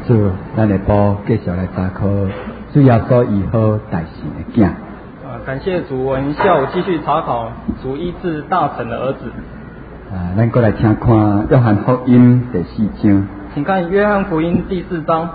主，咱下晡继续来查考主耶稣医好大神的囝。 感谢主，我们下午继续查考主医治大臣的儿子。 咱过来听看约翰福音第4章。 请看约翰福音第4章。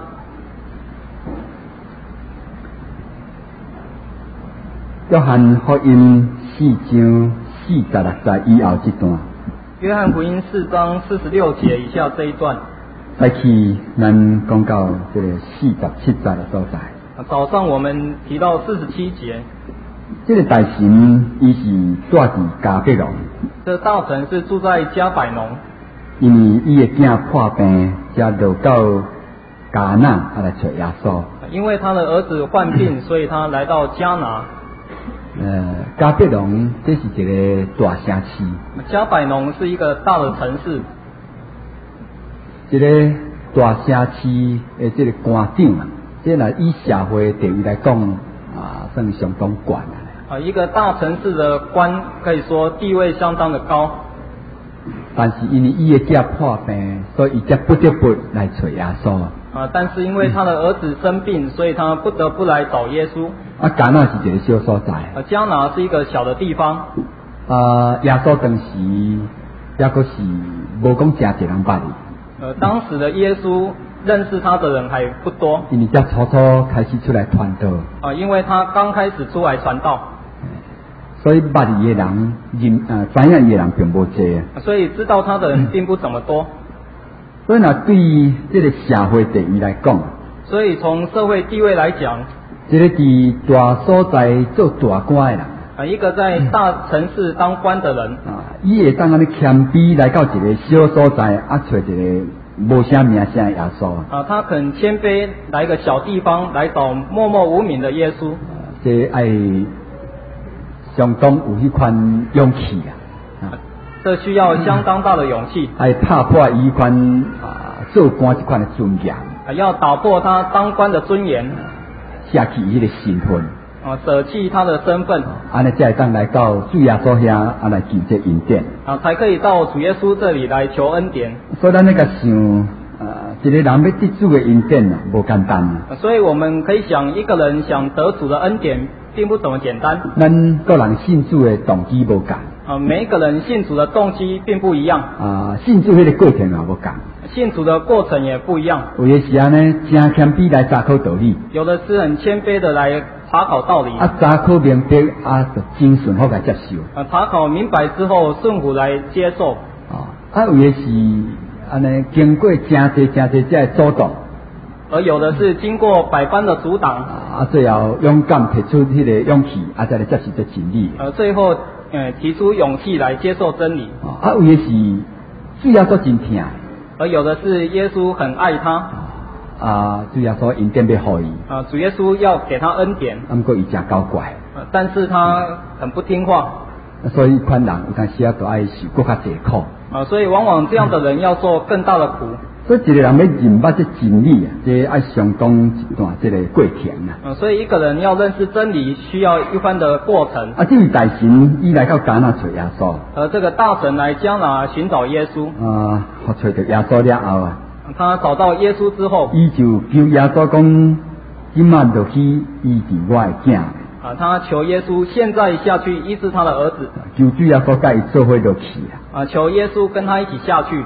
约翰福音4章46节以后这段。 约翰福音4章46节以下这一段。 再去，咱讲到这个47节的所在。 早上我们提到47节。 这个大神伊是住伫加百农。 这大臣是住在加百农。 因为伊的囝破病，才落到迦纳来找耶稣。 因为他的儿子患病，所以他来到迦拿。 加百农这是一个大城市。 加百农是一个大的城市。 这个大城市的这个官长啊，这若以社会地位来讲算相当悬一个大城市的官可以说地位相当的高。 但是因为伊的囝破病，所以伊才不得不来找耶稣。 但是因为他的儿子生病，所以他不得不来找耶稣。 迦纳是一个小所在。 迦拿是一个小的地方。 耶稣当时也阁是无讲真侪人捌伊。 当时的耶稣认识他的人还不多。 因为才初开始出来传道。 因为他刚开始出来传道。 所以捌伊的人，知影伊的人并无多。 所以知道他的人并不怎么多。 所以若对于这个社会地位来讲， 所以从社会地位来讲， 这个伫大所在做大官的人， 一个在大城市当官的人， 伊会当安尼谦卑来到一个小所在，找一个无啥名声的耶稣。 他肯谦卑来一个小地方，来找默默无名的耶稣。 这爱相当有迄款勇气这需要相当大的勇气。 来打破伊款做官这款的尊严。 要打破他当官的尊严。 舍弃伊的身份。 舍弃他的身份。 安尼才会当来到主耶稣遐来求这恩典。 才可以到主耶稣这里来求恩典。 所以咱那个想，一个人要得主的恩典无简单。 所以我们可以想，一个人想得主的恩典，并不怎么简单。 咱个人信主的动机无同。 每一个人信主的动机并不一样。 信主迄个过程也无同。 信主的过程也不一样。 有的是安尼，真谦卑来查考道理。有的是很谦卑的来查考道理。 查考明白就真顺服来接受。 查考明白之后顺服来接受。 有的是安尼经过真侪才会阻挡。 而有的是经过百般的阻挡。 最后勇敢提出迄个勇气，再来接受这真理。 最后提出勇气来接受真理。 有的是主耶稣真疼。 而有的是耶稣很爱他。 主耶稣恩典要予伊。 主耶稣要给他恩典。 不过伊真搞怪。 但是他很不听话。 所以款人有当时都爱受更较侪苦。 所以往往这样的人要受更大的苦。 所以一个人要认捌这真理这爱相当一段这个过程所以一个人要认识真理，需要一番的过程。 这位大神伊来到迦纳找耶稣。 这个大神来迦拿寻找耶稣。 找到耶稣了后他找到耶稣之后， 伊就求耶稣讲，今晚就去医治我的囝。 他求耶稣现在下去医治他的儿子。 求主耶稣跟伊做伙落去求耶稣跟他一起下去。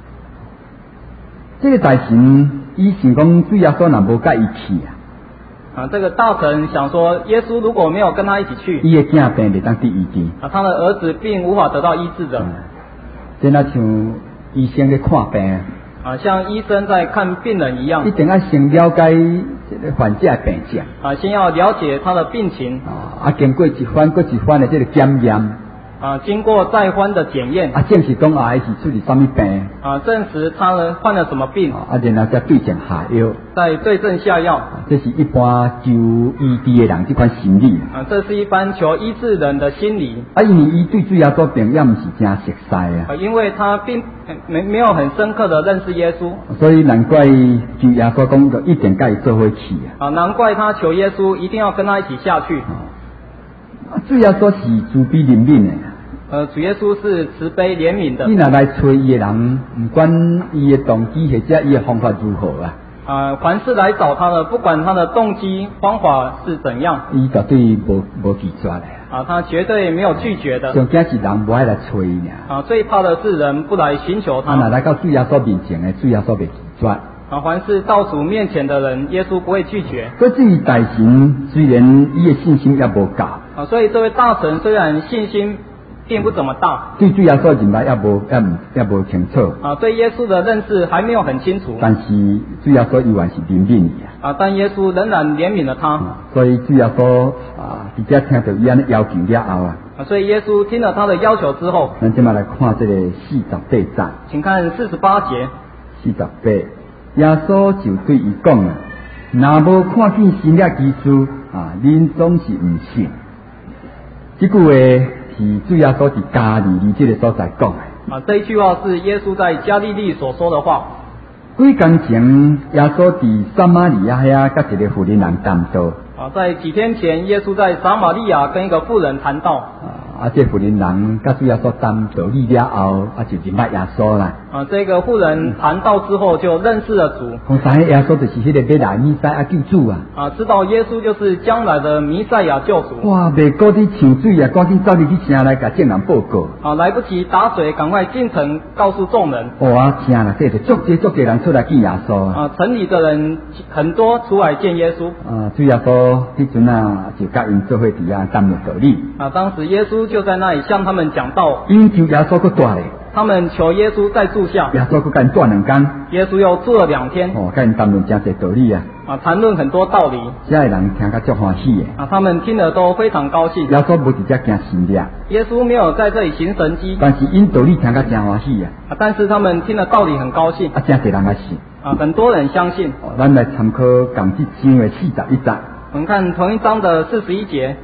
这个大神伊想讲主耶稣若无跟伊去这个大臣想说，耶稣如果没有跟他一起去， 伊的囝病袂当得医治。 他的儿子并无法得到医治的。 这那像医生咧看病像医生在看病人一样， 一定要先了解这个患者的病情。 先要了解他的病情。 经过一番的这个检验。 经过再番的检验。 证实讲伊是出于什么病。 证实他患了什么病。 然后再对症下药。 再对症下药。 这是一般求医治的人这款心理。 这是一般求医治人的心理。 因为伊对主耶稣并也不是真熟悉因为他并没有很深刻的认识耶稣。 所以难怪求耶稣讲就一定跟伊做伙去难怪他求耶稣一定要跟他一起下去。 主耶稣是慈悲怜悯的。 主耶稣是慈悲怜悯的。 你若来找伊的人，不管伊的动机或者伊的方法如何凡是来找他的，不管他的动机方法是怎样， 伊绝对无拒绝嘞。 他绝对没有拒绝的。 上惊是人无爱来催尔。 最怕的是人不来寻求他。 若来到主耶稣面前诶，主耶稣袂拒绝。 凡是到主面前的人，耶稣不会拒绝。 所以这位大神虽然伊的信心也无够， 所以这位大神虽然信心并不怎么大， 对主耶稣认识也无清楚。 对耶稣的认识还没有很清楚。 但是主耶稣依然是怜悯伊但耶稣仍然怜悯了他。 所以主耶稣直接听到伊安尼要求了后所以耶稣听了他的要求之后， 咱今麦来看这个48节。 请看48节。 48。耶稣就对伊讲啊，若无看见新约基督恁总是唔信。这句话是主耶稣伫加利利这个所在讲的。 这一句话是耶稣在加利利所说的话。 几天前，耶稣伫撒玛利亚遐甲一个妇人谈道。 在几天前，耶稣在撒玛利亚跟一个妇人谈道。 这妇人甲主耶稣谈道理了后，就认识耶稣啦。 这个妇人谈道之后就认识了主。 讲啥？耶稣就是迄个要来弥赛亚救主啊！ 知道耶稣就是将来的弥赛亚救主。 哇！未过伫抢水啊，赶紧走入去城来甲众人报告。 来不及打水，赶快进城告诉众人。 哇！城啦，这就足多人出来见耶稣城里的人很多出来见耶稣。 主耶稣迄阵就甲因做伙伫遐谈论道理。 当时耶稣就在那里向他们讲道。 因求耶稣搁住咧。 他们求耶稣再住下。 耶稣搁甲因住2天。 耶稣又住了2天。 甲因谈论真侪道理谈论很多道理。 这些人听甲足欢喜的。 他们听了都非常高兴。 耶稣无直接行神迹。 耶稣没有在这里行神迹。 但是因道理听甲真欢喜但是他们听了道理很高兴。 真侪人来信。 很多人相信。 咱来参考共这章的41节。 我们看同一章的41节。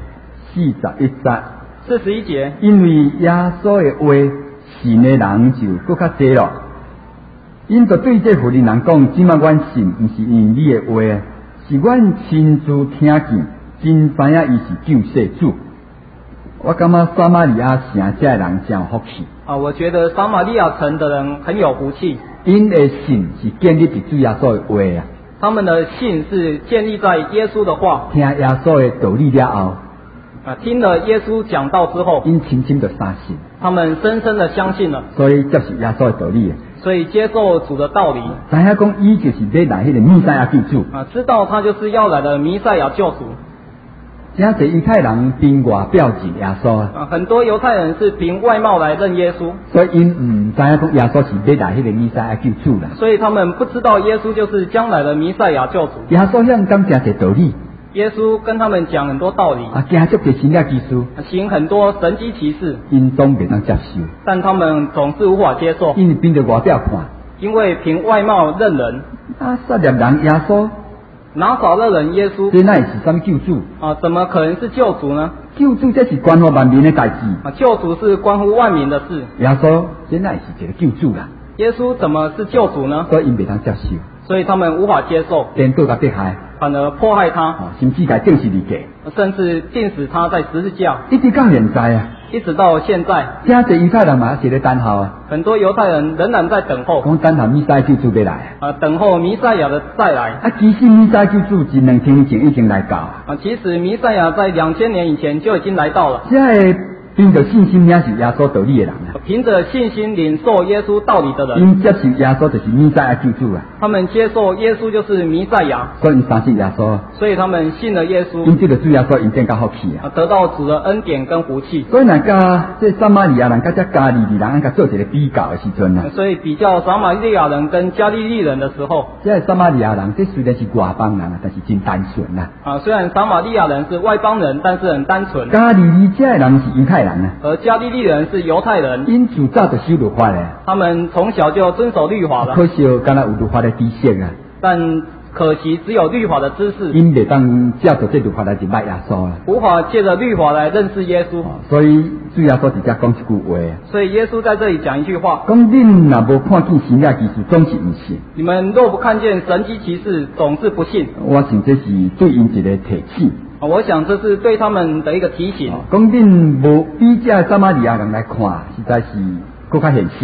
41节。 41节。 因为耶稣的话，信的人就更较多咯。因就对这妇人讲，即摆阮信，毋是因你的话，是阮亲自听见，真知影伊是救世主。我感觉撒玛利亚城这人真有福气。 我觉得撒玛利亚城的人很有福气。 因的信是建立伫主耶稣的话他们的信是建立在耶稣的话。 听耶稣的道理了后。 听了耶稣讲道之后， 因深深的相信， 他们深深的相信了， 所以接受耶稣的道理所以接受主的道理。 知影讲伊就是要来迄个弥赛亚救主知道他就是要来的弥赛亚救主。 真侪犹太人凭外表认耶稣很多犹太人是凭外貌来认耶稣， 所以因唔知影讲耶稣是要来迄个弥赛亚救主啦。 所以他们不知道耶稣就是将来的弥赛亚救主。 耶稣向讲真侪道理。 耶稣跟他们讲很多道理行足多新约技术， 行很多神迹奇事， 因总袂当接受， 但他们总是无法接受， 因为凭着外表看， 因为凭外貌认人。 撒旦人耶稣， 拿撒勒人耶稣， 这哪会是什么救主怎么可能是救主呢？ 救主这是关乎万民的代志救主是关乎万民的事。 耶稣这哪会是一个救主啦？ 耶稣怎么是救主呢？ 所以因袂当接受， 所以他们无法接受， 颠倒甲迫害， 反而迫害他， 甚至甲钉死离架， 甚至钉死他在十字架， 一直到现在一直到现在。 真侪犹太人嘛是咧等候很多犹太人仍然在等候， 讲等候弥赛亚救主要来等候弥赛亚的再来其实弥赛亚救主是2000年前已经来到其实弥赛亚在2000年以前就已经来到了。 这个凭着信心领受耶稣道理的人凭着信心领受耶稣道理的人， 因接受耶稣就是弥赛亚救主他们接受耶稣就是弥赛亚， 所以因相信耶稣， 所以他们信了耶稣， 因这个主耶稣因变较福气得到主的恩典跟福气。 所以甲这撒玛利亚人甲这加利利人甲做一个比较的时阵所以比较撒玛利亚人跟加利利人的时候， 这撒玛利亚人这虽然是外邦人但是真单纯虽然撒玛利亚人是外邦人，但是很单纯。 加利利这人是犹太人而加利利人是犹太人， 因自早就守律法他们从小就遵守律法了。 可惜敢若有律法的知识但可惜只有律法的知识， 因袂当照着这律法来认识耶稣无法借着律法来认识耶稣所以主耶稣直接讲一句话所以耶稣在这里讲一句话， 讲恁若无看见神迹奇事，总是唔信。 你们若不看见神迹奇事，总是不信。 我想这是对因一个提醒我想这是对他们的一个提醒。 讲恁无比这撒玛利亚人来看，实在是更较现实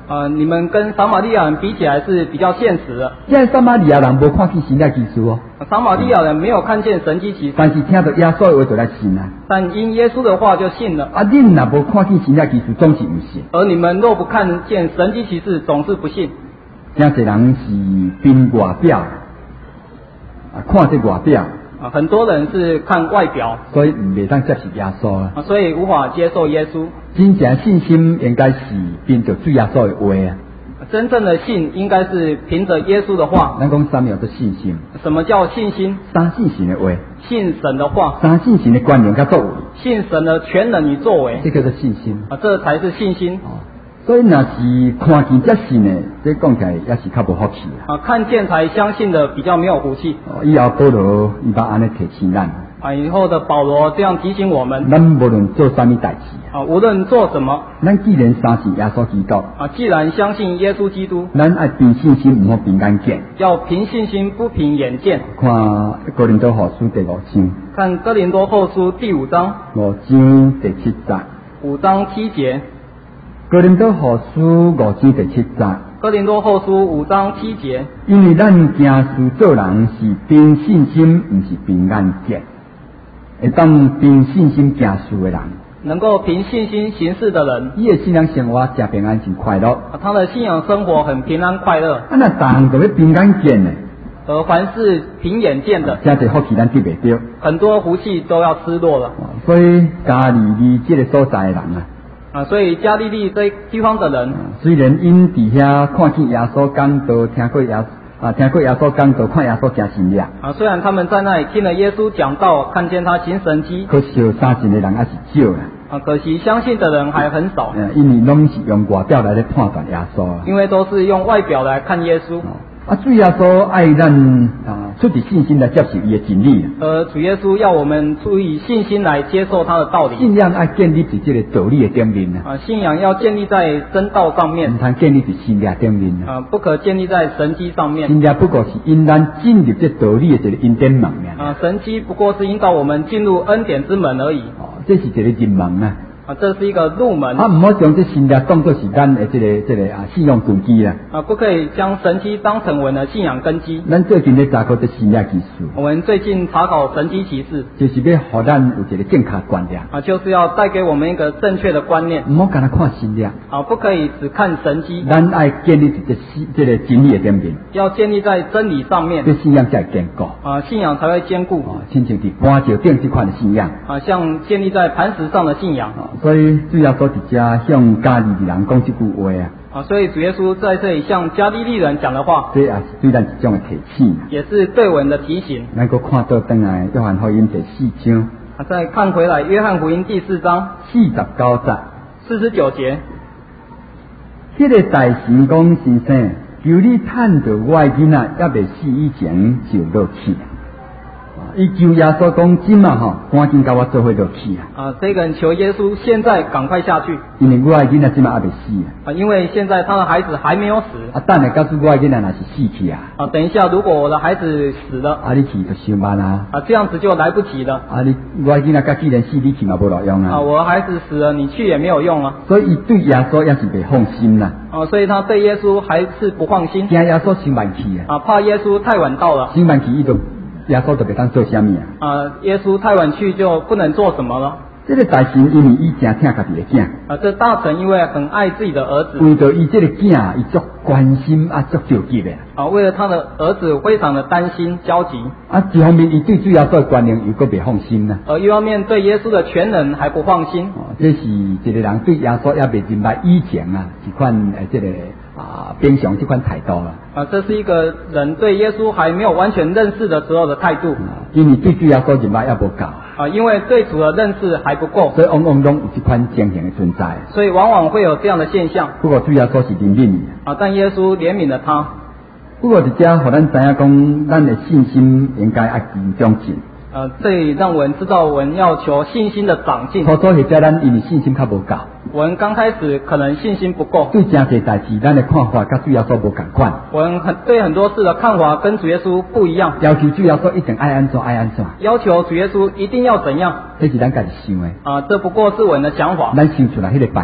你们跟撒玛利亚人比起来是比较现实的。 这撒玛利亚人无看见神的奇事哦， 撒玛利亚人没有看见神迹奇事， 但是听到耶稣的话就来信啊。 但因耶稣的话就信了。 啊，恁若无看见神的奇事，总是唔信。 而你们若不看见神迹奇事，总是不信。 真侪人是凭外表，看这外表。 很多人是看外表， 所以唔袂当接受耶稣啊。 所以无法接受耶稣。 真正信心应该是凭着主耶稣的话啊。 真正的信应该是凭着耶稣的话。 咱讲三秒的信心。 什么叫信心？ 相信神的话。 信神的话。 相信神的观念甲作为。 信神的全能与作为。 这叫做信心。 这才是信心。 所以若是看见才信的，这讲起来也是较无福气啊。看见才相信的比较没有福气。 以后保罗伊把安尼提醒咱。 以后的保罗这样提醒我们。 咱无论做啥物代志。 无论做什么。 咱既然相信耶稣基督。 既然相信耶稣基督。 咱爱凭信心，唔好凭眼见。 要凭信心，不凭眼见。 看哥林多后书第5章。 看哥林多后书第5章。 5章第7节。 5章7节。 哥林多后书5章第7节。 哥林多后书5章7节。 因为咱行事做人是凭信心，唔是凭眼见。会当凭信心行事的人， 能够凭信心行事的人， 伊的信仰生活真平安真快乐。 他的信仰生活很平安快乐。 那逐项都要凭眼见呢。 而凡是凭眼见的， 真侪福气咱得袂到， 很多福气都要失落了。 所以加利利这个所在的人所以加利利这地方的人， 虽然因伫遐看见耶稣讲道，听过耶稣讲道，看耶稣行神迹。 虽然他们在那里听了耶稣讲道，看见他行神迹， 可是相信的人还是少啦。 可惜相信的人还很少。 因为拢是用外表来判断耶稣。 因为都是用外表来看耶稣。 主耶稣爱咱出于信心来接受伊的真理。 主耶稣要我们出于信心来接受他的道理。 信仰爱建立在这个道理的顶面信仰要建立在真道上面。 唔通建立在神力顶面不可建立在神迹上面。 神力不过是因咱进入这道理的一个恩典门神迹不过是引导我们进入恩典之门而已。 这是一个入门这是一个入门。 唔好将这信仰当作是咱的这个信仰根基啦。 不可以将神迹当成我们的信仰根基。 咱最近在查考这信仰奇事。 我们最近查考神迹奇事， 就是要让咱有一个正确观念。 就是要带给我们一个正确的观念。 唔好干那看信仰。 不可以只看神迹。 咱爱建立在这个真理的顶面。 要建立在真理上面。 这信仰才会坚固。 信仰才会坚固。 亲像伫磐石顶这款的信仰。 像建立在磐石上的信仰。 所以主要说伫遮向加利利人讲这句话所以主耶稣在这里向加利利人讲的话， 这也是对咱一种的提醒， 也是对我们的提醒。 咱个看到转来约翰福音第4章， 再看回来约翰福音第4章 49节 49节， 这个大神讲先生，求你趁着我的囡仔还未死以前就落去。伊求耶稣讲今赶紧甲我做伙落去这个人求耶稣现在赶快下去， 因为我的囡仔今还未死因为现在他的孩子还没有死等下告诉我的囡仔若是死去等一下如果我的孩子死了你去就伤慢这样子就来不及了我的囡仔既然死，你去嘛无路用我的孩子死了，你去也没有用所以伊对耶稣也是未放心所以他对耶稣还是不放心， 惊耶稣伤慢去怕耶稣太晚到了， 伤慢去伊就耶稣就袂当做啥物耶稣太晚去就不能做什么了。 这个大神因为伊真疼家己的囝这大臣因为很爱自己的儿子， 为着伊这个囝，伊足关心足着急的为了他的儿子非常的担心焦急一方面伊对主耶稣的观念又搁袂放心一方面对耶稣的全能还不放心这是一个人对耶稣也未明白以前一款这个平常这款态度这是一个人对耶稣还没有完全认识的时候的态度因为对主耶稣明白也无够因为对主的认识还不够， 所以往往拢有这款情形的存在， 所以往往会有这样的现象。 不过主耶稣是怜悯但耶稣怜悯了他。 不过伫遮，互咱知影讲，咱的信心应该爱长进。 这里让我们知道，我们要求信心的长进。 初初或者咱因为信心较无够， 我们刚开始可能信心不够， 对真侪代志，咱的看法甲主耶稣无共款。 我们对很多事的看法跟主耶稣不一样， 要求主耶稣一定爱安怎爱安怎， 要求主耶稣一定要怎样， 这是咱家己想的这不过是我们的想法， 咱想出来迄个办法。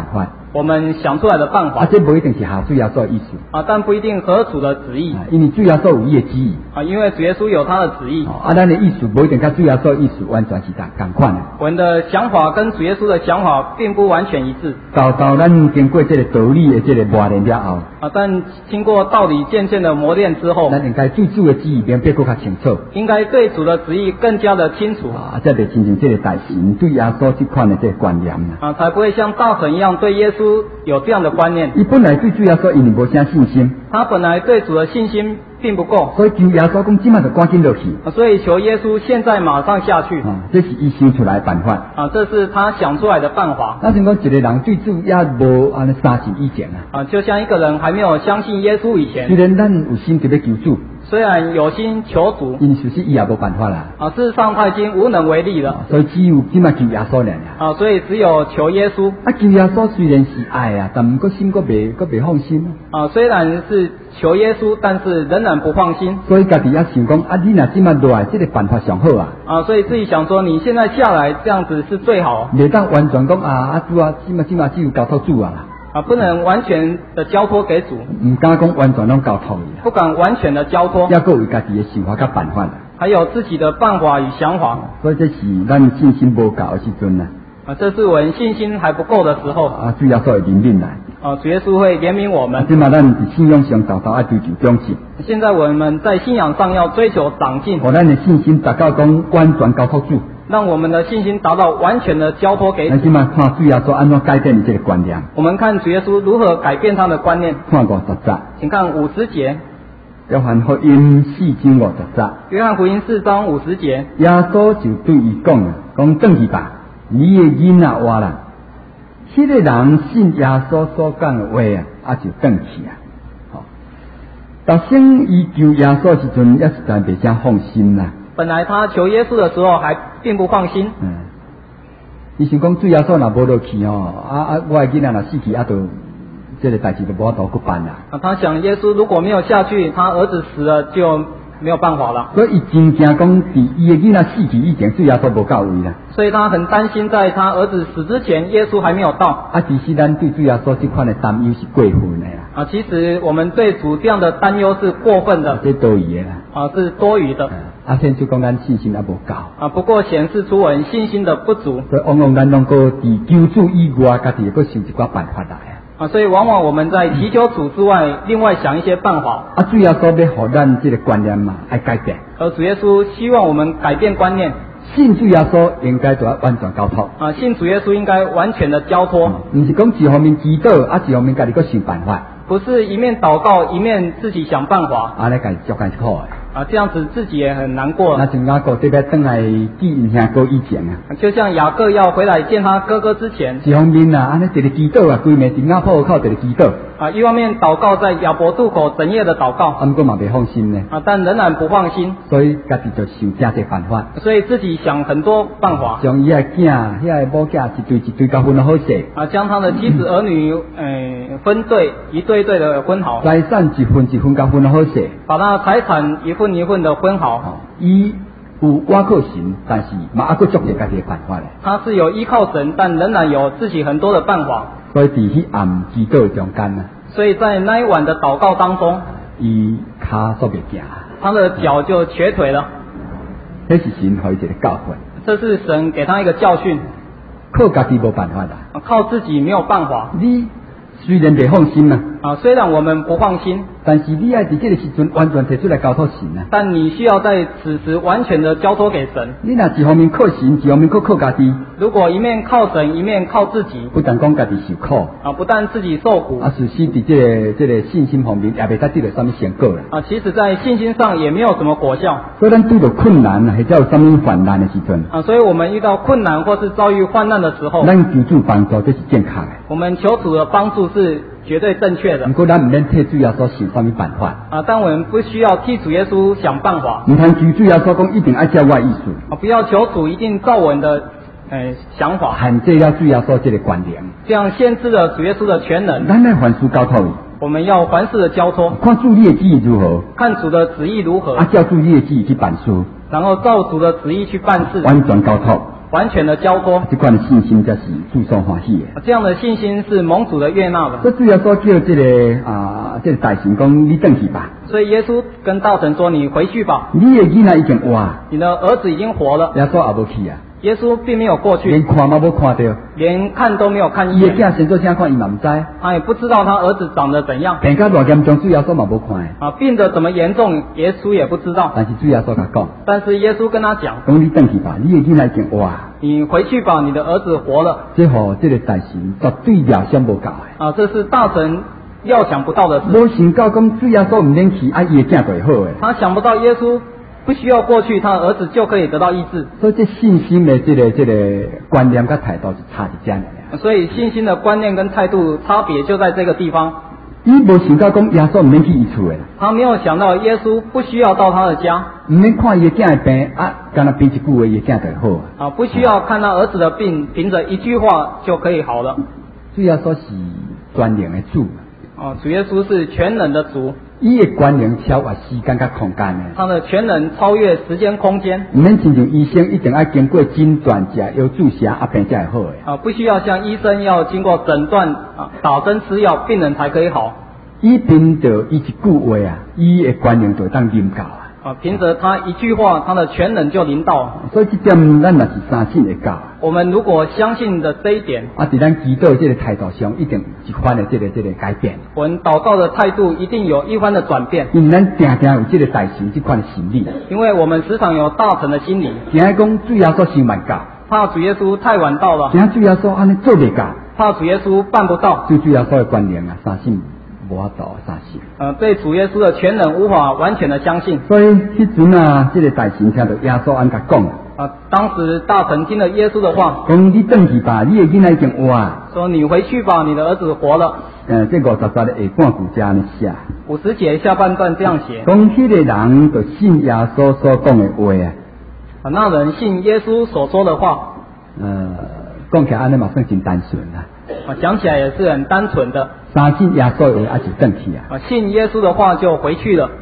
我们想出来的办法这不一定是合主耶稣的意思但不一定合主的旨意因为主耶稣有伊的旨意因为主耶稣有他的旨意咱的意思不一定跟主耶稣的意思完全是同款的。 我们的想法跟主耶稣的想法并不完全一致到咱经过这个道理的这个磨练了后但经过道理渐渐的磨练之后， 咱应该对主的旨意明白更加清楚， 应该对主的旨意更加的清楚这就真正这个大神对耶稣这款的这个观念才不会像大神一样对耶稣有这样的观念。 伊本来对主耶稣因为无啥信心， 他本来对主的信心并不够， 所以求耶稣讲今晚就赶紧落去所以求耶稣现在马上下去这是伊想出来的办法这是他想出来的办法。 咱先讲一个人对主也无安尼相信以前就像一个人还没有相信耶稣以前， 虽然咱有心特别求主， 虽然有心求主， 因事实伊也无办法啦事实上他已经无能为力了所以只有今晚求耶稣了所以只有求耶稣求耶稣虽然是爱但不过心佫未放心虽然是求耶稣，但是仍然不放心， 所以家己也想讲你若今晚落来这个办法上好所以自己想说你现在下来这样子是最好袂当完全讲主今晚只有交托主不能完全的交托给主， 唔敢讲完全拢交托伊不敢完全的交托， 也佫有家己的想法甲办法还有自己的办法与想法所以这是咱信心无够的时阵这是我们信心还不够的时候主耶稣会怜悯来主耶稣会怜悯我们即嘛咱伫信仰上常常要追求长进， 现在我们在信仰上要追求长进， 咱的信心达到讲完全交托主， 让我们的信心达到完全的交托给主。 咱即嘛看主耶稣安怎改变你这个观念， 我们看主耶稣如何改变他的观念。 看50节， 请看50节。 约翰福音4章50节。 约翰福音4章50节。 耶稣就对伊讲讲转去吧，你的囡仔活啦。迄个人信耶稣所讲的话就转去逐生伊求耶稣时阵，也实在袂啥放心啦。 本来他求耶稣的时候还并不放心。 伊想讲主耶稣若无落去我的囡仔若死去就这个代志就无法度去办啦。 他想耶稣如果没有下去，他儿子死了就没有办法了。 所以伊真惊讲伫伊的囡仔死去以前，主耶稣无到位啦。 所以他很担心，在他儿子死之前，耶稣还没有到。 其实咱对主耶稣这款的担忧是过分的啦。 其实我们对主这样的担忧是过分的。 这多余的啦。 是多余的。 显出讲咱信心也无够。 不过显示出我们信心的不足。 所以往往咱拢个伫求主以外，家己又想一寡办法来所以往往我们在祈求主之外，另外想一些办法。 主耶稣要互咱这个观念要改变。 而主耶稣希望我们改变观念。 信主耶稣应该就要完全交托。 信主耶稣应该完全的交托。 不是讲一方面祈祷，一方面家己搁想办法。 不是一面祷告一面自己想办法。 那家己足艰苦的。 这样子自己也很难过。 那像雅各这边回来见因兄哥以前就像雅各要回来见他哥哥之前。 一方面安尼一个祈祷规暝伫雅坡口一个祈祷。 一方面祷告在雅博渡口整夜的祷告。 不过嘛袂放心呢。 但仍然不放心。 所以家己就想这些办法。 所以自己想很多办法。 将伊的囝、遐个某囝一对甲分得好势。 将他的妻子儿女分对一对对的分好。 财产一分甲分得好势。 把他财产一份一份的分好。 伊有倚靠神，但是嘛还佫足侪家己的办法咧。 他是有依靠神，但仍然有自己很多的办法。 所以伫迄暗祈祷中间所以在那一晚的祷告当中， 伊骹煞袂行， 他的脚就瘸腿了。 这是神给伊一个教训。 这是神给他一个教训。 靠家己无办法啦。 靠自己没有办法。 你虽然袂放心虽然我们不放心， 但是你要在这个时阵完全提出来交托神但你需要在此时完全的交托给神。 你若一方面靠神，一方面靠家己。 如果一面靠神，一面靠自己， 不但讲家己受苦不但自己受苦事实伫这个信心方面也袂得得到什么成果啦其实在信心上也没有什么果效。 所以咱遇到困难或者有什么患难的时阵所以我们遇到困难或是遭遇患难的时候， 咱求主帮助，这是健康的。 我们求主的帮助是绝对正确的。 不过咱唔免替主耶稣想什么办法但我们不需要替主耶稣想办法。 唔通求主耶稣讲一定要照我的意思不要求主一定照我们的想法， 限制了主耶稣这个观念， 这样限制了主耶稣的全能。 咱来凡事交托， 我们要凡事的交托， 看主你的旨意如何， 看主的旨意如何， 照主你的旨意去办事， 然后照主的旨意去办事， 完全交托。 完全的交托。 这款的信心才是主所欢喜的。 这样的信心是蒙主的悦纳的。 所以主要说叫这个大臣讲，你回去吧。 所以耶稣跟大臣说：“你回去吧。” 你的囡仔已经活， 你的儿子已经活了。 耶稣也无去啊。 耶稣并没有过去， 连看嘛无看到， 连看都没有看一伊的眼。 囝生做啥看伊嘛唔知， 他也不知道他儿子长得怎样。 病到偌严重，主耶稣嘛无看的。 病得怎么严重，耶稣也不知道。 但是主耶稣甲讲， 但是耶稣跟他讲：“ 你回去吧，你的囡仔已经活。 你回去吧，你的儿子活了。” 这吼，这个大臣绝对料想无够的。 这是大臣料想不到的事。 无想到讲主耶稣唔免去，伊的囝就会好的。 他想不到耶稣不需要过去，他儿子就可以得到医治。 所以这信心的这个观念跟态度是差一点的。 所以信心的观念跟态度差别就在这个地方。 伊无想到讲耶稣唔免去伊厝的， 他没有想到耶稣不需要到他的家， 唔免看伊的囝的病干那凭一句话，伊的囝就好。 不需要看他儿子的病，凭着一句话就可以好了。 主耶稣是全能的主。 主耶稣是全能的主。 伊的全能超越时间甲空间的。 他的全能超越时间空间。 唔免亲像医生一定要经过诊断食药注射病才会好的。 不需要像医生要经过诊断打针吃药，病人才可以好。 伊凭着伊一句话伊的全能就当临到凭着他一句话，他的全能就临到。 所以这点咱也是相信会到。 我们如果相信的这一点， 在咱祈祷这个态度上，一定有一番的这个改变。 我们祷告的态度一定有一番的转变。 因为咱常常有这个大神这款的心理。 因为我们时常有大臣的心理。 惊讲主耶稣先晚到， 怕主耶稣太晚到了。 惊主耶稣安尼做袂到， 怕主耶稣办不到。 对主耶稣的观念相信无法度相信。 对主耶稣的全能无法完全的相信。 所以迄阵这个大神听到耶稣安甲讲。 当时大臣听了耶稣的话， 讲你回去吧，你的囡仔已经活。 说你回去吧，你的儿子活了。 这50节的下半句这样写。 50节下半段这样写。 讲迄个人就信耶稣所讲的话那人信耶稣所说的话。 讲起来安尼嘛算真单纯讲起来也是很单纯的。 相信耶稣的话就回去信耶稣的话就回去了。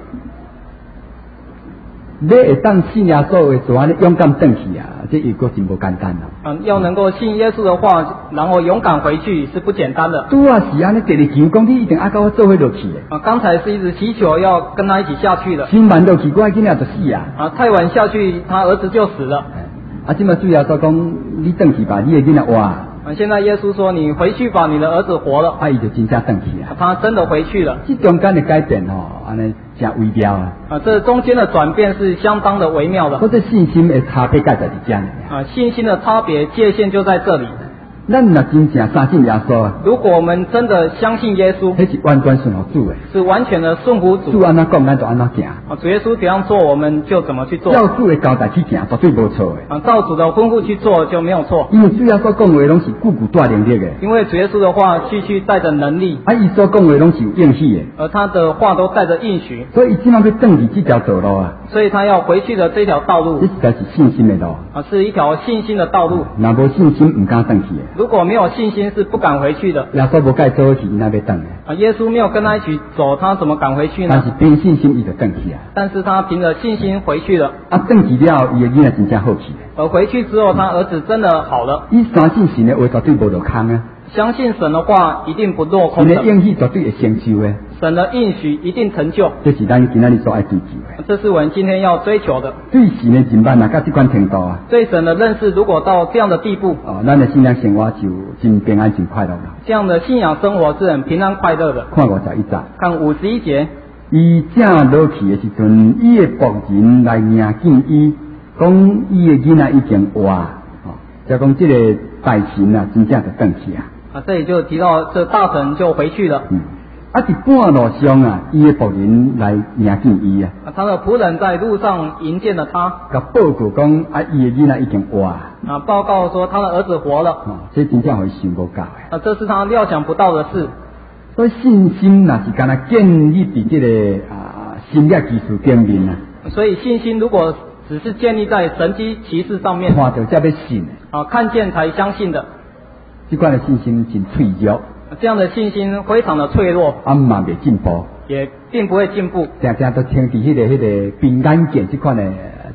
你会当信耶稣的就安尼勇敢回去这又个真无简单要能够信耶稣的话，然后勇敢回去是不简单的。 是安尼，第二求讲你一定要跟我做伙落去的。 刚才是一直祈求要跟他一起下去的。 先慢落去，我囡仔就死太晚下去，他儿子就死了。 这么主耶稣讲，你回去吧，你的囡仔活。 现在耶稣说你回去吧，你的儿子活了。 伊就真正回去他真的回去了。 这中间的改变安尼真微妙这中间的转变是相当的微妙的。 或者信心的差别在这里信心的差别界限就在这里。 咱若真正相信耶稣如果我们真的相信耶稣， 那是完全顺服主的， 是完全的顺服主。 主安怎讲，咱就安怎行。 主耶稣怎样做，我们就怎么去做。 照主的交代去行，绝对无错的。 照主的吩咐去做就没有错。 因为主耶稣讲话拢是句句带能力的。 因为主耶稣的话句句带着能力。 伊所讲话拢是有应许的。 而他的话都带着应许。 所以伊即马要转去这条道路所以他要回去的这条道路。 这实在是信心的路。 是一条信心的道路。 若无信心，唔敢转去的。 如果没有信心，是不敢回去的。 耶稣无介做去，伊那要转的。 耶稣没有跟他一起走，他怎么敢回去呢？ 但是凭信心，伊就转去但是他凭着信心回去了。 转去了，伊的囡仔真正好去。 而回去之后，他儿子真的好了。 伊相信神的话，绝对无落空相信神的话一定不落空的。 神的应许绝对会成就的。 神的应许一定成就。 这是咱今仔日所爱追求的。 这是我们今天要追求的。 对神的认识到这款程度对神的认识如果到这样的地步， 咱的信仰生活就真平安、真快乐了。 这样的信仰生活是很平安快乐的。 看51节。 看51节。 伊正落去的时阵，伊的仆人来迎见伊，讲伊的囡仔已经活。就讲这个大臣真正就转去这里就提到这大臣就回去了。 在半路上伊的仆人来迎见伊他的仆人在路上迎见了他， 甲报告讲伊的囡仔已经活。 报告说他的儿子活了。 这真正会想不到的。 这是他料想不到的事。 所以信心若是干那建立在这个神业技术顶面所以信心如果只是建立在神迹奇事上面， 看到才要信看见才相信的， 这款的信心真脆弱。 这样的信心非常的脆弱， 嘛未进步， 也并不会进步。 常常都听伫迄个平安剑这款的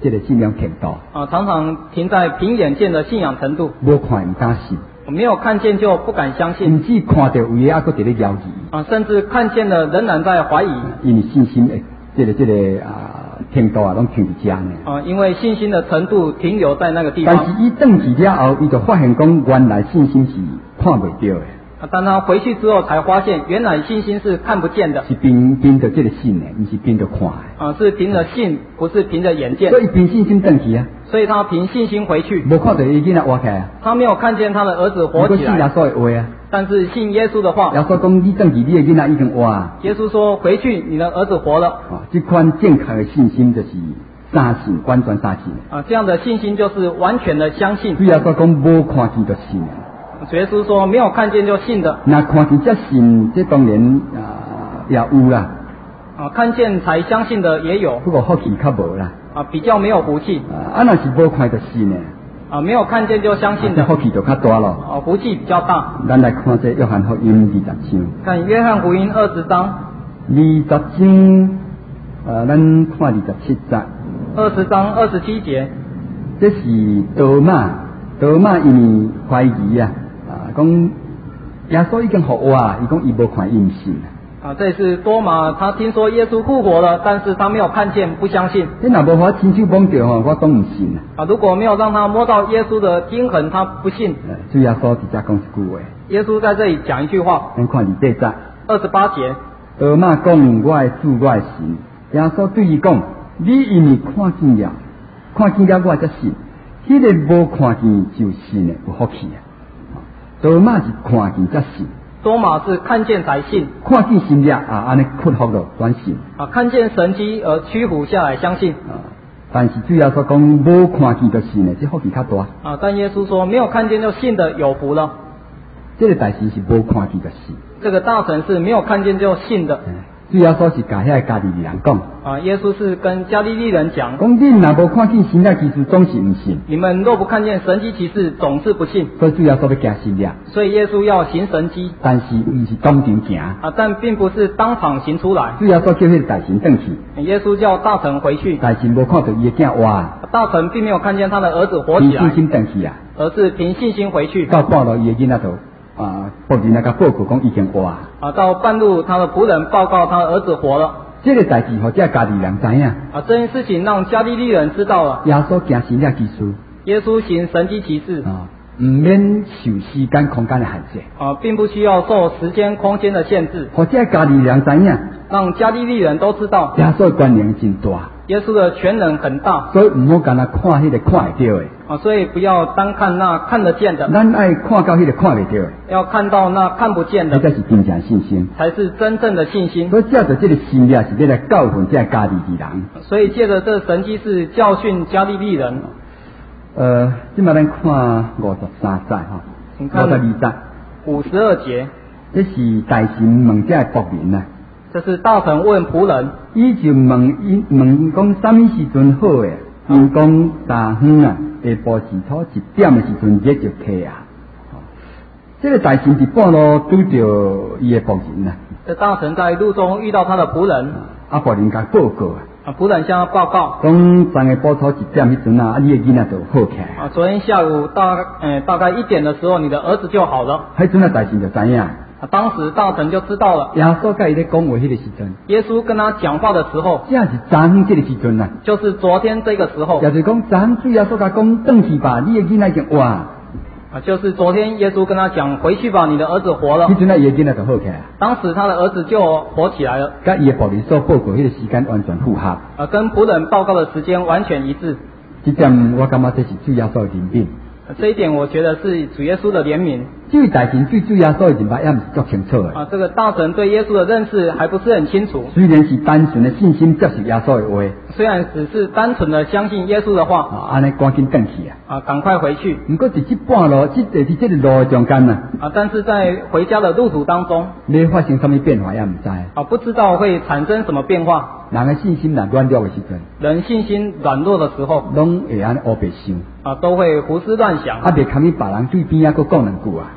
这个信仰程度， 常常停在凭眼见的信仰程度， 无看唔敢信， 没有看见就不敢相信， 甚至看到有嘢还佫伫咧犹豫， 甚至看见了仍然在怀疑， 因为信心的这个程度拢停伫遮呢。 因为信心的程度停留在那个地但方。 是伊转去了后，伊就发现讲，原来信心是看袂到的。 当他回去之后，才发现原来信心是看不见的， 是凭着这个信的，不是凭着看的。 是凭着信，不是凭着眼见。 所以凭信心转去啊。 所以他凭信心回去。 无看到伊囡仔活起来啊。 他没有看见他的儿子活起来。 信耶稣的话啊。 但是信耶稣的话。 耶稣讲你转去，你的囡仔已经活啊。 耶稣说回去，你的儿子活了。 这款健康的信心就是相信，完全相信。 这样的信心就是完全的相信。 对耶稣讲无看见就信。 主耶稣说没有看见就信的。 那看见才信，这当然也有啦。 看见才相信的也有。 不过福气较无啦。 比较没有福气。 那是无看就信呢。 没有看见就相信的。 福气就较大咯。 福气比较大。 咱来看这约翰福音20章。 看约翰福音20章。 20章，咱看27节。 20章27节。 这是多马因为怀疑啊。讲耶稣已经复活啊，伊讲伊无看伊唔信啊。这是多马，他听说耶稣复活了，但是他没有看见，不相信。 你若无法亲手摸着吼，我当唔信啊。如果没有让他摸到耶稣的钉痕，他不信。 主耶稣直接讲一句话。 耶稣在这里讲一句话。 咱看28节。 28节。 多马讲我的主，我的神。耶稣对伊讲：你因为看见了我才信。迄个无看见就信的，有福气啊。多马是看见才信， 多马是看见才信， 看见信了安尼屈服了转信看见神迹而屈服下来相信但是主要说讲无看见就信的，这福气较大但耶稣说没有看见就信的有福了。 这个代志是无看见就信， 这个大臣是没有看见就信的。 主要说是甲遐加利利人讲耶稣是跟加利利人讲你若无看见神迹奇事，总是唔信。 你们若不看见神迹奇事，总是不信。 所以主要说要行神迹， 所以耶稣要行神迹， 但是伊是当场行但并不是当场行出来。 主要说叫迄个大臣转去， 耶稣叫大臣回去， 大臣无看到伊的囝活， 大臣并没有看见他的儿子活起来， 凭信心转去而是凭信心回去。 到半路伊的囡仔就仆人来甲报告讲已经活到半路他的仆人报告他的儿子活了。 这个代志互这加利人知影这件事情让加利利人知道了。 耶稣行神迹奇事， 耶稣行神迹奇事唔免受时间空间的限制并不需要受时间空间的限制。 互这加利人知影， 让加利利人都知道耶稣的权能真大， 耶稣的权能很大， 所以唔好干那看迄个看会到的所以不要单看那看得见的， 咱爱看到迄个看袂到的， 要看到那看不见的， 这才是真正信心， 才是真正的信心。 所以借着这个信念是要来教训这加利利人。 所以借着这神迹是教训加利利人。 今麦咱看53节请看 52节 52节， 这是大臣问这仆人啊。 这是大臣问仆人， 伊就问讲什么时阵好诶？因讲昨昏啊，下晡时头1点的时阵日就起啊。这个大臣伫半路拄着伊的仆人啊。 这大臣在路中遇到他的仆人， 仆人甲报告仆人向他报告， 讲昨个晡头1点迄阵你的囡仔就好起来昨天下午大概1点的时候，你的儿子就好了。 迄阵大臣就知影。 当时大臣就知道了。 耶稣甲伊咧讲话迄个时阵， 耶稣跟他讲话的时候， 这是昨昏这个时阵就是昨天这个时候。 也就是讲，昨昏主耶稣甲讲，转去吧，你的囡仔已经活就是昨天耶稣跟他讲，回去吧，你的儿子活了。 迄阵伊的囡仔就好起来。 当时他的儿子就活起来了。 甲伊的仆人所报告迄个时间完全符合。 跟仆人报告的时间完全一致。 这点我感觉这是主耶稣的怜悯。 这一点我觉得是主耶稣的怜悯。 这位大臣对主耶稣的认识也唔是足清楚的。 这个大臣对耶稣的认识还不是很清楚。 虽然是单纯的信心接受耶稣的话， 虽然只是单纯的相信耶稣的话， 安尼赶紧转去赶快回去。 不过在这半路，这个路的中间但是在回家的路途当中， 要发生什么变化也唔知不知道会产生什么变化。 人的信心软弱的时阵， 人信心软弱的时候， 拢会安乌白想都会胡思乱想别看你别人对边个讲两句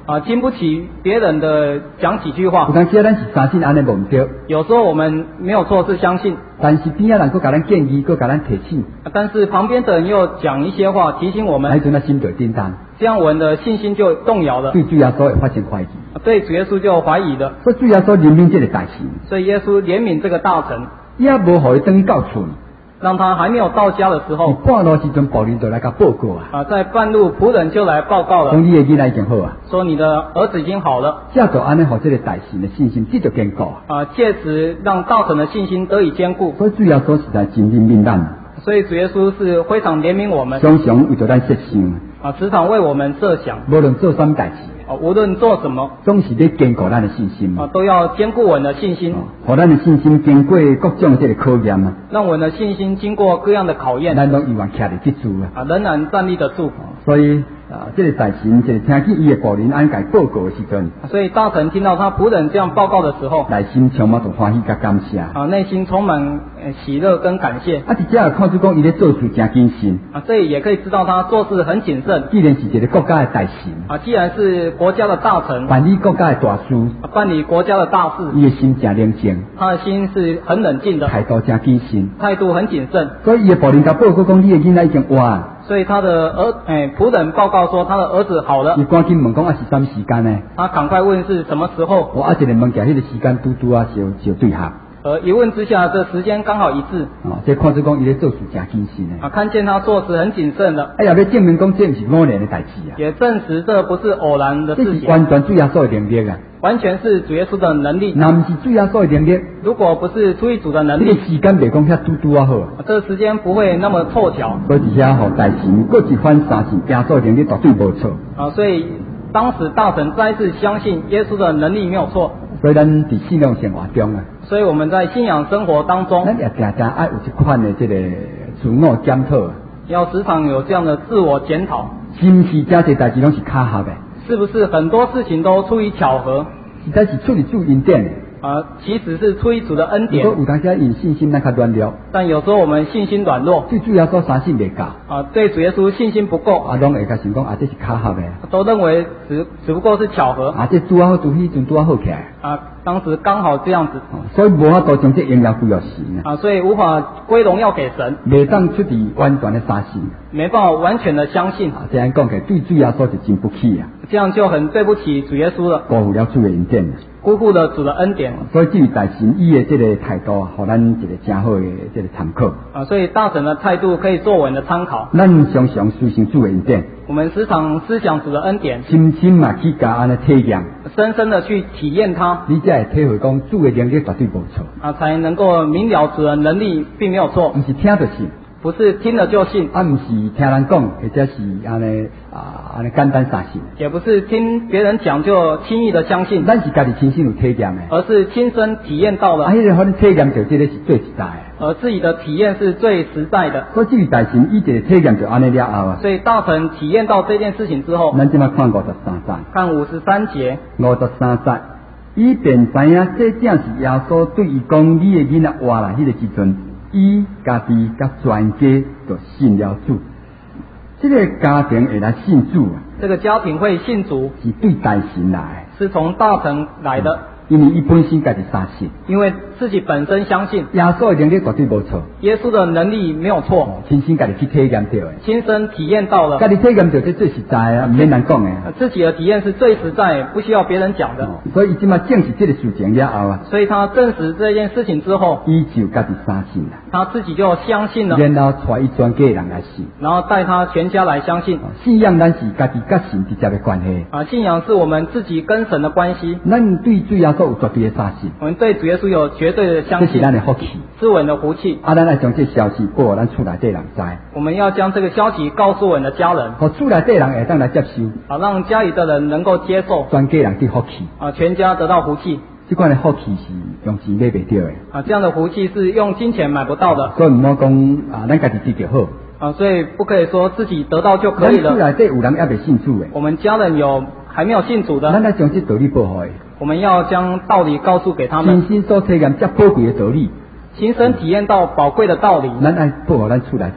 经不起别人的讲几句话有。当时咱是相信安尼无唔对， 有时候我们没有错是相信， 但是边仔人佫甲咱建议，佫甲咱提醒， 但是旁边的人又讲一些话提醒我迄们， 阵咱心就叮当， 这样我们的信心就动摇了， 对主耶稣会发生怀疑。 对主耶稣就怀疑了。 所以主耶稣怜悯这个大事， 所以耶稣怜悯这个大臣， 也无互伊等到厝。 让他还没有到家的时候， 半路时阵，仆人就来甲报告在半路仆人就来报告了， 讲你的囡仔已经好啊， 说你的儿子已经好了， 这就安尼，互这个大神的信心继续坚固。 借此让大臣的信心得以坚固。 所以主耶稣实在真怜悯咱， 所以主耶稣是非常怜悯我们， 常常为着咱设想， 时常为我们设想， 无论做什么代志， 无论做什么， 总是咧坚固咱的信心， 都要坚固我们的信心， 互咱的信心经过各种这个考验啊， 让我们的信心经过各样的考验， 咱都永远徛得住仍然站立得住。 所以这个大神就是听见伊的仆人安甲报告的时阵， 所以大臣听到他仆人这样报告的时候， 内心充满着欢喜甲感谢。 内心充满喜乐跟感谢。 伫这也看出讲伊咧做事真谨慎。 这也可以知道他做事很谨慎。 既然是一个国家的大神， 既然是国家的大臣， 办理国家的大事， 办理国家的大事， 伊的心真冷静， 他的心是很冷静的， 态度真谨慎， 态度很谨慎。 所以伊的仆人甲报告讲，你的囡仔已经活。 所以他的仆人报告说他的儿子好了。 伊赶紧问讲是什么时间呢？ 他赶快问是什么时候。 一个物件，迄个时间拄拄就对合。 一问之下，这时间刚好一致。 这看出讲伊咧做事真谨慎的。 看见他做事很谨慎的。 也要证明讲这不是偶然的代志啊。 也证实这不是偶然的事情。 这是完全主耶稣的能力啊。 完全是主耶稣的能力。 那不是主耶稣的能力， 如果不是出于主的能力， 这个时间袂讲遐拄拄好。 这个时间不会那么凑巧。 所以伫遐互大神各一番三信，耶稣的能力绝对无错。 所以当时大臣再次相信耶稣的能力没有错。 所以咱伫信仰生活中啊， 所以我们在信仰生活当中， 咱也常常爱有一款的这个自我检讨， 要时常有这样的自我检讨， 是不是这些代志拢是巧合的？ 是不是很多事情都出于巧合？ 实在是出于主恩典的。 其实是出于主的恩典。 有当时因信心咱较软弱， 但有时候我们信心软弱， 对主耶稣相信袂够。 对主耶稣信心不够， 拢会甲想讲这是巧合的， 都认为只不过是巧合。 这拄好，拄迄阵拄好起来。 当时刚好这样子。 所以无法度将这荣耀归予神所以无法归荣耀给神。 袂当出于完全的相信， 没办法完全的相信。 这样讲起来，对主耶稣就真不起啊。 这样就很对不起主耶稣了， 辜负了主的恩典， 辜负了主的恩典。 所以这位大神伊的这个态度，互咱一个真好的这个参考。 所以大神的态度可以作为我们的参考。 咱常常思想主的恩典， 我们时常思想主的恩典， 深深嘛去甲安尼体验， 深深的去体验它， 你才会体会讲主的能力绝对无错。 才能够明了主的能力并没有错。 不是听就信。 不是听了就信， 不是听人讲，或者是安尼简单相信， 也不是听别人讲就轻易的相信， 咱是家己亲身有体验的， 而是亲身体验到了。 迄个可能体验就这个是最实在的， 而自己的体验是最实在的。 所以这位大神伊一个体验就安尼了后所以大臣体验到这件事情之后， 咱今麦看53节， 看53节 53节，伊便知影这正是耶稣对伊讲你的囡仔活啦，迄个时阵。伊家己甲全家就信了主，这个家庭会来信主啊。 这个家庭会信主， 是对大神来， 是从大臣来的。 因为伊本身家己相信， 因为自己本身相信耶稣的能力绝对无错， 耶稣的能力没有错， 亲身家己去体验到的， 亲身体验到了， 家己体验到这最实在啊，唔免人讲的。 自己的体验是最实在，不需要别人讲的。 所以伊即马证实这个事情了后啊， 所以他证实这件事情之后， 伊就家己相信了， 他自己就相信了， 然后带伊全家人来信， 然后带他全家来相信。 信仰咱是家己甲神直接的关系信仰是我们自己跟神的关系。 咱对主耶稣有绝对的相信。 我们对主耶稣有绝对的相信， 这是咱的福气， 是我们的福气。 咱来将这消息报咱厝内底人知。 我们要将这个消息告诉我们的家人， 互厝内底人会当来接受， 让家里的人能够接受， 全家人得福气， 全家得到福气。 这款的福气是用钱买不到的， 这样的福气是用金钱买不到的。 所以唔好讲咱家己得就好。 所以不可以说自己得到就可以了。 咱厝内底有人还未信主的， 我们家人有还没有信主的， 咱来将这道理报互伊。 我们要将道理告诉给他们， 亲身所体验这宝贵的道理， 亲身体验到宝贵的道理， 咱爱报互咱厝内底人，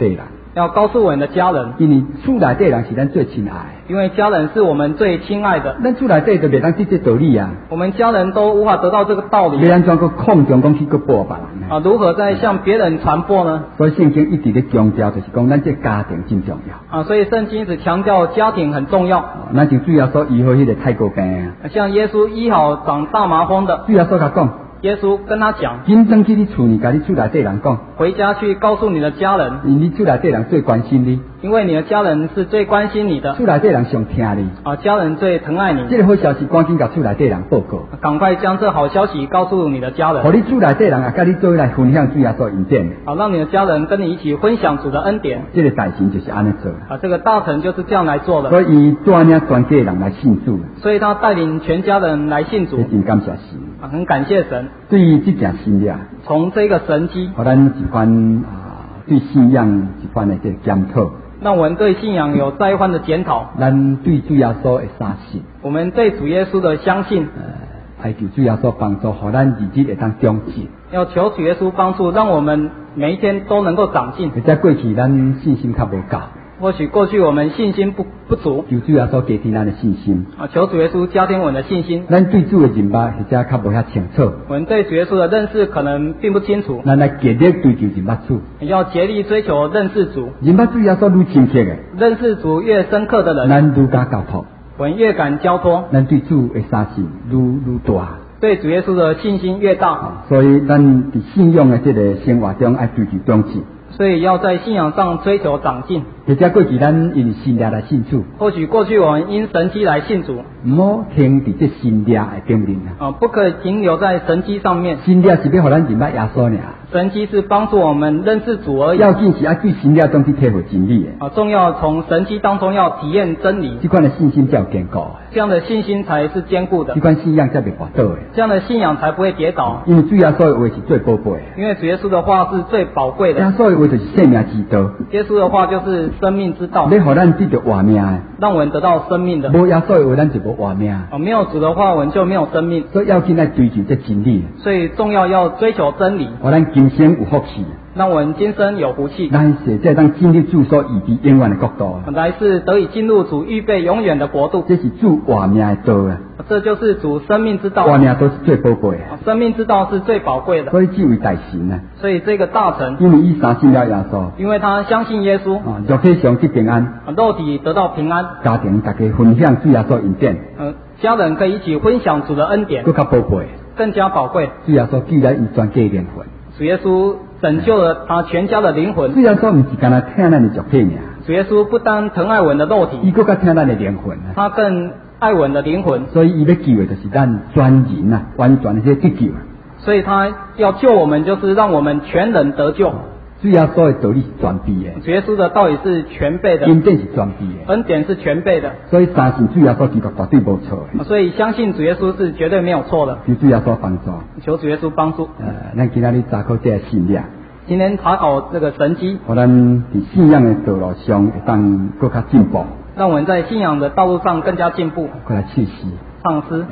要告诉我们的家人， 因为厝内底人是咱最亲爱的， 因为家人是我们最亲爱的， 咱厝内底就袂当得这道理啊， 我们家人都无法得到这个道理要安怎个控中讲去个播别人呢？ 如何再向别人传播呢？ 所以圣经一直咧强调，就是讲咱这家庭真重要。 所以圣经一直强调家庭很重要。 咱就主要说医好迄个太过病啊， 像耶稣医好长大麻风的， 主要说甲讲， 耶稣跟他讲， 紧转去你厝里，甲你厝内底人讲， 回家去告诉你的家人， 因为你厝内底人最关心你， 因为你的家人是最关心你的， 厝内底人上听你， 家人最疼爱你。 这个好消息赶紧甲厝内底人报告， 赶快将这好消息告诉你的家人， 互你厝内底人也甲你做来分享主要所恩典， 让你的家人跟你一起分享主的恩典。 这个大臣就是安尼做， 这个大臣就是这样来做的， 所以伊带领全家人来信主， 所以他带领全家人来信主， 真感谢神， 很感谢神。 对于这件事了， 从这个神迹， 互咱一番对信仰一番的这个检讨， 让我们对信仰有再一番的检讨。 咱对主耶稣的相信， 我们对主耶稣的相信， 哀求主耶稣帮助，互咱日子会当长进。 要求主耶稣帮助，让我们每一天都能够长进。 或者过去咱信心较无够， 或许过去我们信心不足， 求主耶稣加添咱的信心。 求主耶稣加添我们的信心。 咱对主的认识或者较无遐清楚， 我们对主耶稣的认识可能并不清楚， 咱来竭力追求认识主。 要竭力追求认识主。 认识主耶稣愈深刻的， 认识主越深刻的人， 咱愈加交托， 我们越敢交托。 咱对主的相信愈大， 对主耶稣的信心越大。 所以咱伫信仰的这个生活中爱追求长进。 所以要在信仰上追求长进。 或者过去咱因信仰来信主， 或许过去我们因神迹来信主， 唔好停伫这信仰的顶面啊！ 不可以停留在神迹上面。 信仰是要互咱认识耶稣呢。 神迹是帮助我们认识主而已。 要紧是要对信仰中去体会真理的。 重要从神迹当中要体验真理。 这款的信心才有坚固。 这样的信心才是坚固的。 这款信仰才袂滑倒的。 这样的信仰才不会跌倒。 因为主耶稣的话是最宝贵的。 因为主耶稣的话是最宝贵的。 耶稣的话就是生命之道。 耶稣的话就是生命之道。 要互咱得到活命的。 让我们得到生命的。 无耶稣的话，咱就无活命。 没有主的话，我们就没有生命。 所以要紧来追求这真理。 所以重要要追求真理。 互咱今生有福气。 让我们今生有福气， 来是在当进入主所预备永远的国度， 来是得以进入主预备永远的国度。 这是主活命的道啊！ 这就是主生命之道。 活命都是最宝贵的， 生命之道是最宝贵的。 所以这位大神啊， 所以这个大臣， 因为伊相信了耶稣， 因为他相信耶稣， 肉体上得平安， 肉体得到平安， 家庭大家分享主耶稣恩典， 家人可以一起分享主的恩典， 更加宝贵， 更加宝贵。 主耶稣救了伊全家灵魂， 主耶稣拯救了他全家的灵魂。 主耶稣唔是干那疼咱的肉体尔， 主耶稣不单疼爱我们的肉体， 伊更加疼咱的灵魂啊， 他更爱我们的灵魂。 所以伊要救的就是咱全人啊，完全的这得救啊。 所以他要救我们，就是让我们全人得救。 主耶稣的道理是全备的， 主耶稣的道理是全备的， 恩典是全备的， 恩典是全备的。 所以相信主耶稣基督绝对无错的。 所以相信主耶稣是绝对没有错的。 求主耶稣帮助， 求主耶稣帮助。 咱今仔日查考这个信仰。 今天查考这个神迹， 互咱伫信仰的道路上会当更加进步， 让我们在信仰的道路上更加进步。 过来唱诗， 唱诗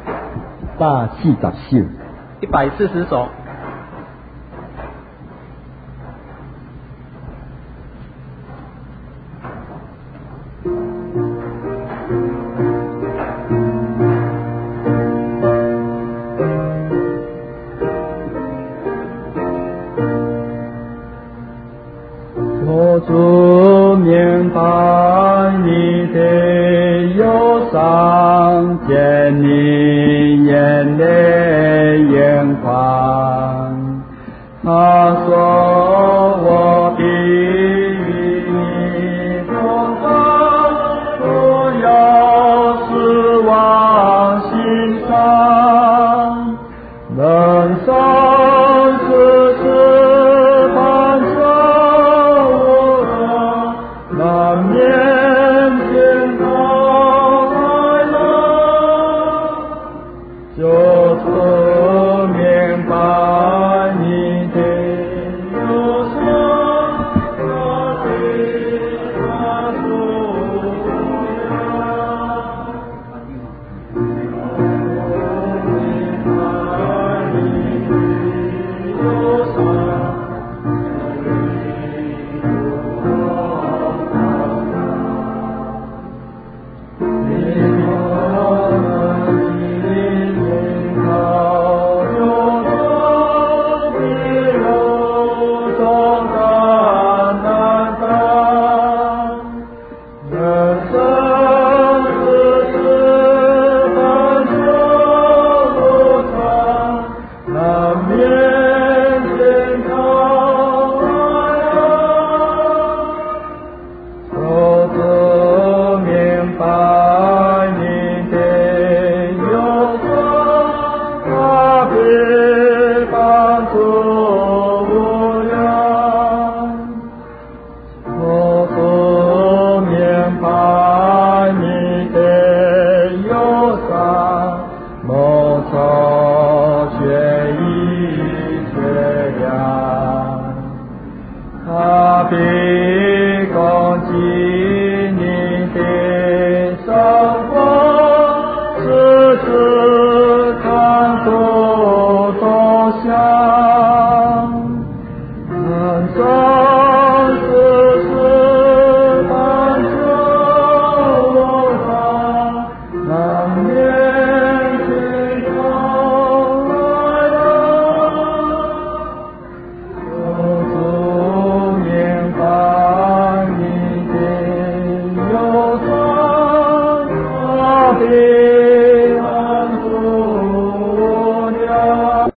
140首 ，140首。 主明白你的忧伤，见你眼泪眼眶，他说